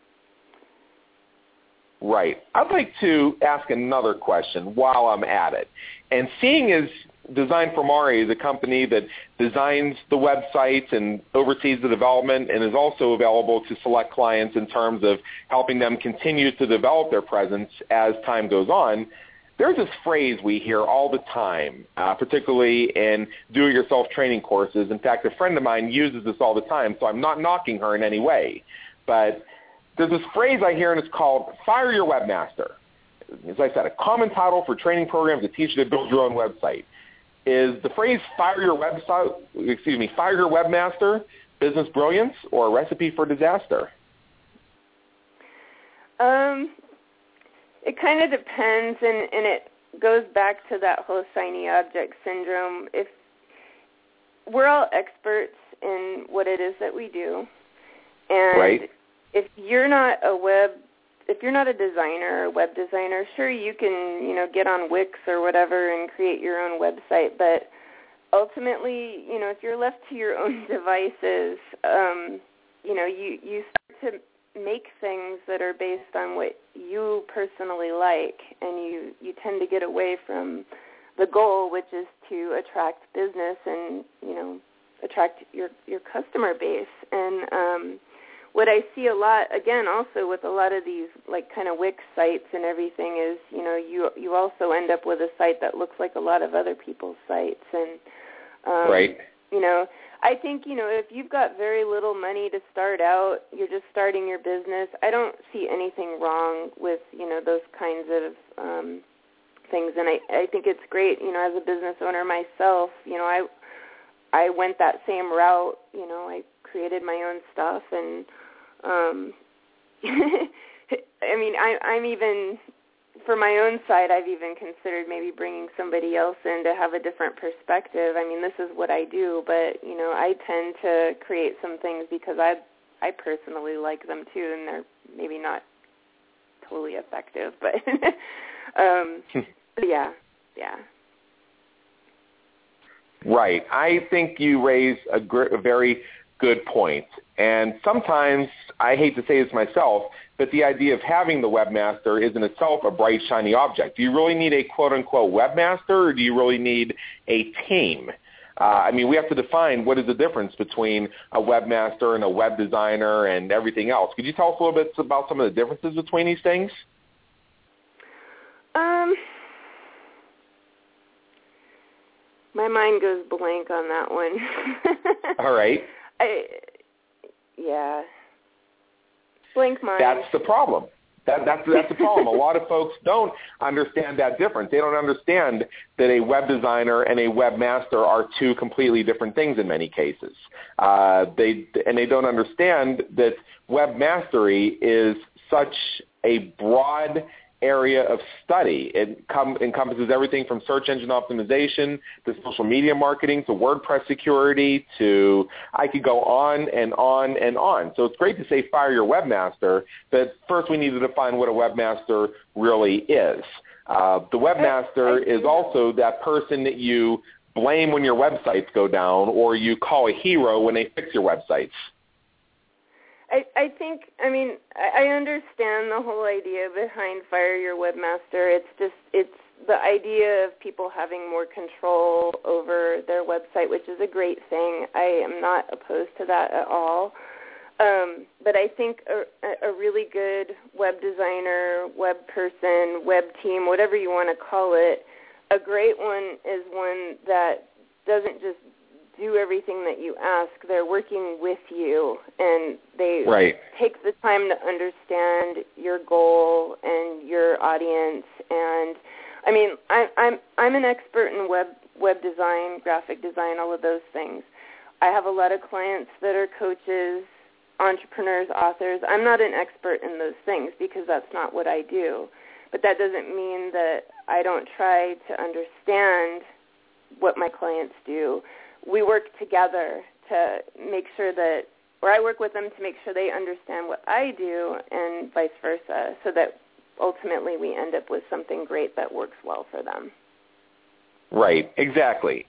Right. I'd like to ask another question while I'm at it. And seeing as Design for Mari is a company that designs the websites and oversees the development and is also available to select clients in terms of helping them continue to develop their presence as time goes on, there's this phrase we hear all the time, particularly in do-it-yourself training courses. In fact, a friend of mine uses this all the time, so I'm not knocking her in any way. But there's this phrase I hear, and it's called Fire Your Webmaster. As I said, a common title for training programs that teach you to build your own website. Is the phrase Fire Your Webmaster business brilliance or a recipe for disaster? It kind of depends, and it goes back to that whole shiny object syndrome. If we're all experts in what it is that we do, and right. if you're not a designer or a web designer, sure, you can, get on Wix or whatever and create your own website. But ultimately, if you're left to your own devices, you start to make things that are based on what you personally like, and you tend to get away from the goal, which is to attract business and, attract your customer base. And what I see a lot, again, also with a lot of these like kind of Wix sites and everything is, you also end up with a site that looks like a lot of other people's sites. And, right. I think, if you've got very little money to start out, you're just starting your business, I don't see anything wrong with, those kinds of things. And I think it's great, as a business owner myself, I went that same route. I created my own stuff, and I'm even, for my own side, I've even considered maybe bringing somebody else in to have a different perspective. This is what I do, but, I tend to create some things because I personally like them too, and they're maybe not totally effective, but, yeah. Right. I think you raise a very good point. And sometimes, I hate to say this myself, but the idea of having the webmaster is in itself a bright, shiny object. Do you really need a quote-unquote webmaster, or do you really need a team? We have to define what is the difference between a webmaster and a web designer and everything else. Could you tell us a little bit about some of the differences between these things? My mind goes blank on that one. All right. Yeah. Blank mind. That's the problem. That's the problem. A lot of folks don't understand that difference. They don't understand that a web designer and a webmaster are two completely different things in many cases. They don't understand that web mastery is such a broad area of study. It encompasses everything from search engine optimization to social media marketing to WordPress security to, I could go on and on and on. So it's great to say fire your webmaster, but first we need to define what a webmaster really is. The webmaster is also that person that you blame when your websites go down, or you call a hero when they fix your websites. I think, I understand the whole idea behind Fire Your Webmaster. It's the idea of people having more control over their website, which is a great thing. I am not opposed to that at all. But I think a really good web designer, web person, web team, whatever you want to call it, a great one is one that doesn't just do everything that you ask. They're working with you, and they take the time to understand your goal and your audience. And I'm an expert in web design, graphic design, all of those things. I have a lot of clients that are coaches, entrepreneurs, authors. I'm not an expert in those things because that's not what I do. But that doesn't mean that I don't try to understand what my clients do. We work together to make sure that, or I work with them to make sure they understand what I do and vice versa, so that ultimately we end up with something great that works well for them. Right, exactly.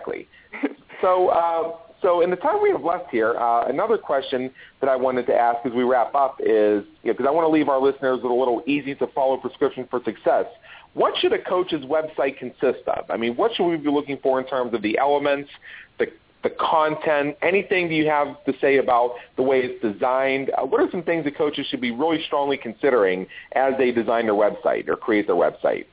So in the time we have left here, another question that I wanted to ask as we wrap up is, because I want to leave our listeners with a little easy-to-follow prescription for success. What should a coach's website consist of? I mean, what should we be looking for in terms of the elements, the content, anything that you have to say about the way it's designed? What are some things that coaches should be really strongly considering as they design their website or create their website?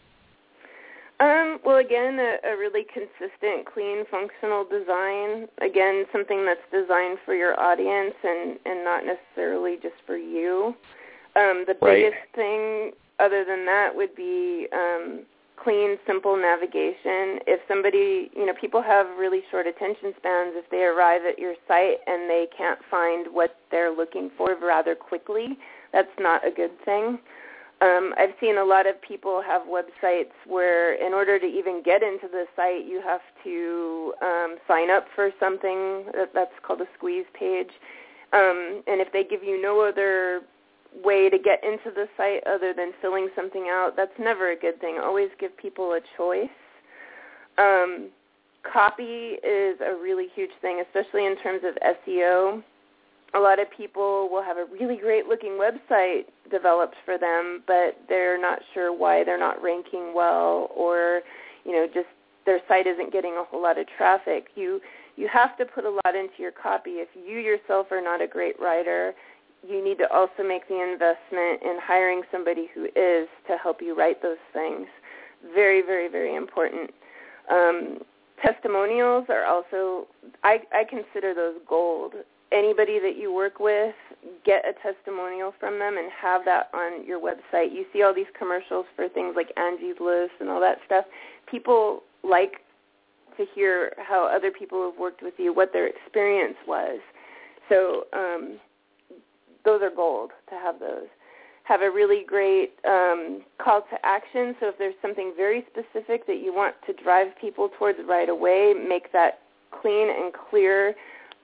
Well, again, a really consistent, clean, functional design. Again, something that's designed for your audience and not necessarily just for you. The biggest thing other than that would be clean, simple navigation. If somebody, people have really short attention spans. If they arrive at your site and they can't find what they're looking for rather quickly, that's not a good thing. I've seen a lot of people have websites where in order to even get into the site, you have to sign up for something that's called a squeeze page. And if they give you no other way to get into the site other than filling something out, that's never a good thing. Always give people a choice. Copy is a really huge thing, especially in terms of SEO. A lot of people will have a really great-looking website developed for them, but they're not sure why they're not ranking well, or, just their site isn't getting a whole lot of traffic. You have to put a lot into your copy. If you yourself are not a great writer, you need to also make the investment in hiring somebody who is to help you write those things. Very, very, very important. Testimonials are also, I consider those gold. Anybody that you work with, get a testimonial from them and have that on your website. You see all these commercials for things like Angie's List and all that stuff. People like to hear how other people have worked with you, what their experience was. So those are gold to have those. Have a really great call to action. So if there's something very specific that you want to drive people towards right away, make that clean and clear.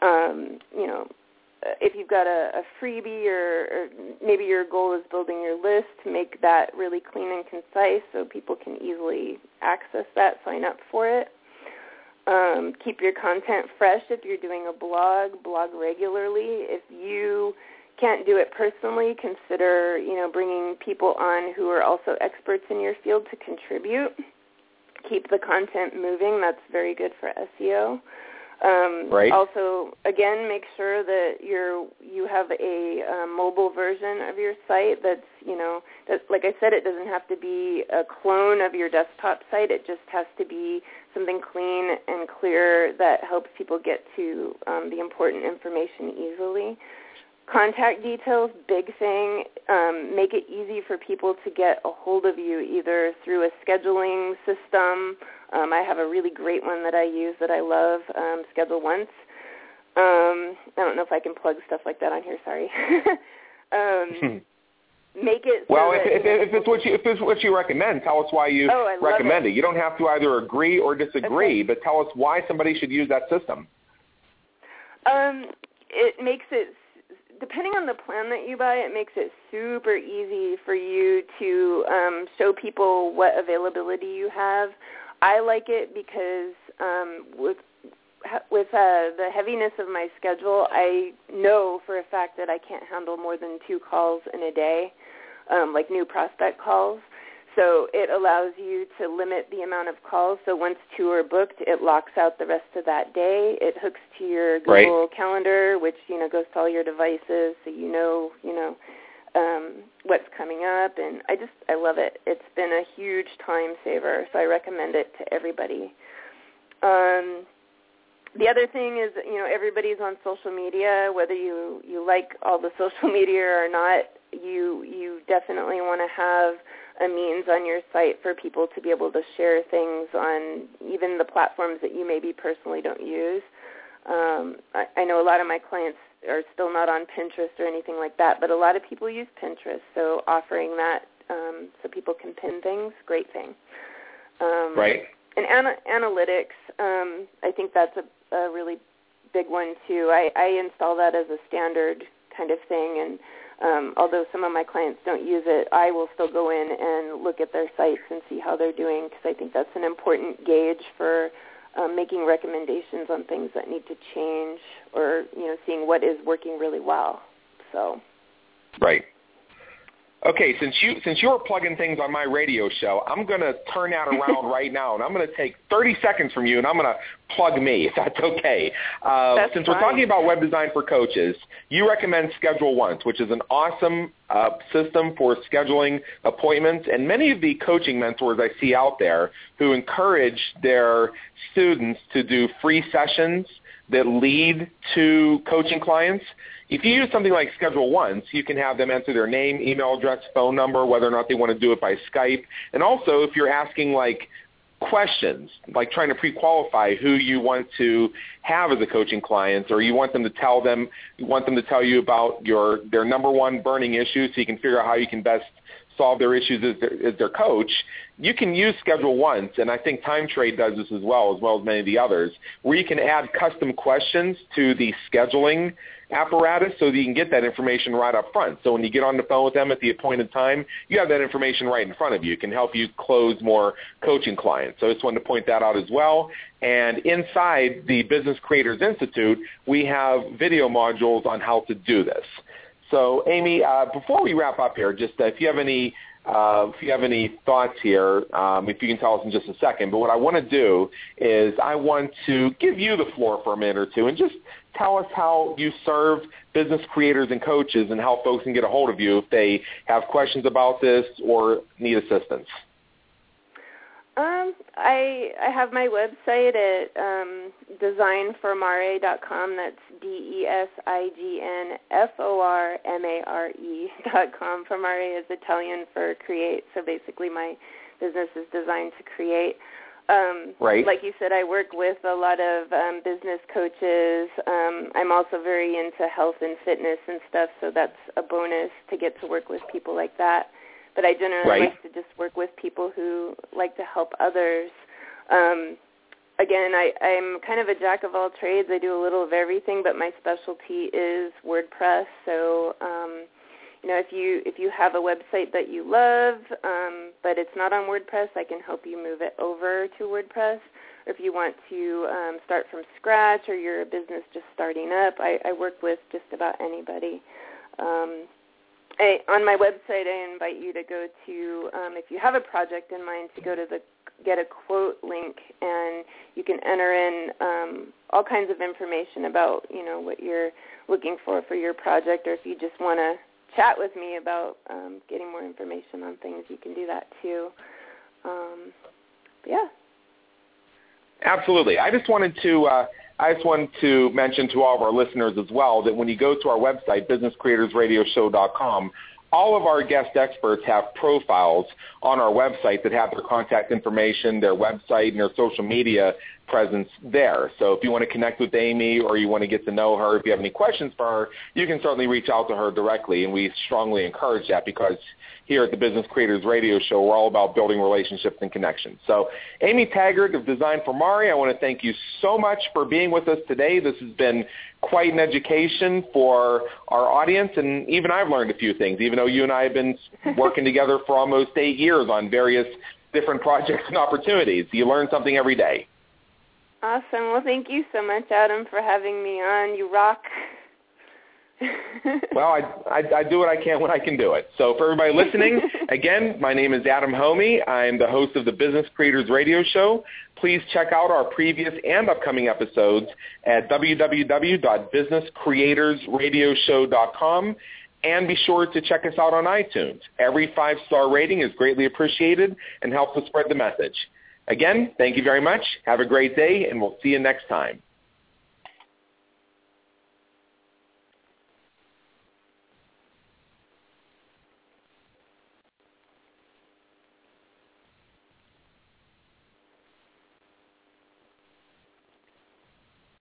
If you've got a freebie or maybe your goal is building your list, make that really clean and concise so people can easily access that, sign up for it. Keep your content fresh. If you're doing a blog regularly. If you can't do it personally, consider, bringing people on who are also experts in your field to contribute. Keep the content moving. That's very good for SEO. Also, again, make sure that you have a mobile version of your site that's, like I said, it doesn't have to be a clone of your desktop site. It just has to be something clean and clear that helps people get to the important information easily. Contact details, big thing. Make it easy for people to get a hold of you either through a scheduling system. I have a really great one that I use that I love, Schedule Once. I don't know if I can plug stuff like that on here, sorry. Make it so well, if it's what you recommend, tell us why you recommend it. You don't have to either agree or disagree, but tell us why somebody should use that system. It makes it, depending on the plan that you buy, it makes it super easy for you to show people what availability you have. I like it because with the heaviness of my schedule, I know for a fact that I can't handle more than 2 calls in a day, like new prospect calls. So it allows you to limit the amount of calls. So once 2 are booked, it locks out the rest of that day. It hooks to your Google Calendar, which goes to all your devices, so you know what's coming up. And I love it. It's been a huge time saver, so I recommend it to everybody. The other thing is, everybody's on social media. Whether you like all the social media or not, you definitely want to have a means on your site for people to be able to share things on even the platforms that you maybe personally don't use. I know a lot of my clients are still not on Pinterest or anything like that, but a lot of people use Pinterest, so offering that so people can pin things, great thing. Right. And analytics, I think that's a really big one too. I install that as a standard kind of thing, and although some of my clients don't use it, I will still go in and look at their sites and see how they're doing, because I think that's an important gauge for making recommendations on things that need to change, or seeing what is working really well. So. Right. Okay, since you were plugging things on my radio show, I'm going to turn that around right now, and I'm going to take 30 seconds from you, and I'm going to plug me, if that's okay. Since fine. We're talking about web design for coaches, you recommend Schedule Once, which is an awesome system for scheduling appointments, and many of the coaching mentors I see out there who encourage their students to do free sessions that lead to coaching clients. If you use something like Schedule Once, you can have them enter their name, email address, phone number, whether or not they want to do it by Skype. And also, if you're asking questions, like trying to pre-qualify who you want to have as a coaching client, or you want them to tell you about their number one burning issue, so you can figure out how you can best solve their issues as their coach, you can use Schedule Once, and I think Time Trade does this as well as many of the others, where you can add custom questions to the scheduling apparatus so that you can get that information right up front. So when you get on the phone with them at the appointed time, you have that information right in front of you. It can help you close more coaching clients. So I just wanted to point that out as well. And inside the Business Creators Institute, we have video modules on how to do this. So, Amy, before we wrap up here, just if you have any thoughts here, if you can tell us in just a second. But what I want to do is I want to give you the floor for a minute or two and just tell us how you serve business creators and coaches and how folks can get a hold of you if they have questions about this or need assistance. I have my website at designformare.com. That's designformare.com. Formare is Italian for create, so basically my business is designed to create. Right. Like you said, I work with a lot of business coaches. I'm also very into health and fitness and stuff, so that's a bonus to get to work with people like that. But I generally like to just work with people who like to help others. Again, I'm kind of a jack of all trades. I do a little of everything, but my specialty is WordPress. So, if you have a website that you love, but it's not on WordPress, I can help you move it over to WordPress. Or if you want to start from scratch, or you're a business just starting up, I work with just about anybody. On my website, I invite you to go to, if you have a project in mind, to go to the Get a Quote link, and you can enter in all kinds of information about, what you're looking for your project, or if you just want to chat with me about getting more information on things, you can do that too. Yeah. Absolutely. I just wanted to mention to all of our listeners as well that when you go to our website, businesscreatorsradioshow.com, all of our guest experts have profiles on our website that have their contact information, their website, and their social media presence there. So if you want to connect with Amy or you want to get to know her, if you have any questions for her, you can certainly reach out to her directly, and we strongly encourage that, because here at the Business Creators Radio Show, we're all about building relationships and connections. So Amy Taggart of Design Formare, I want to thank you so much for being with us today. This has been quite an education for our audience, and even I've learned a few things, even though you and I have been working together for almost 8 years on various different projects and opportunities. You learn something every day. Awesome. Well, thank you so much, Adam, for having me on. You rock. Well, I do what I can when I can do it. So for everybody listening, again, my name is Adam Homey. I'm the host of the Business Creators Radio Show. Please check out our previous and upcoming episodes at www.businesscreatorsradioshow.com, and be sure to check us out on iTunes. Every 5-star rating is greatly appreciated and helps us spread the message. Again, thank you very much. Have a great day, and we'll see you next time.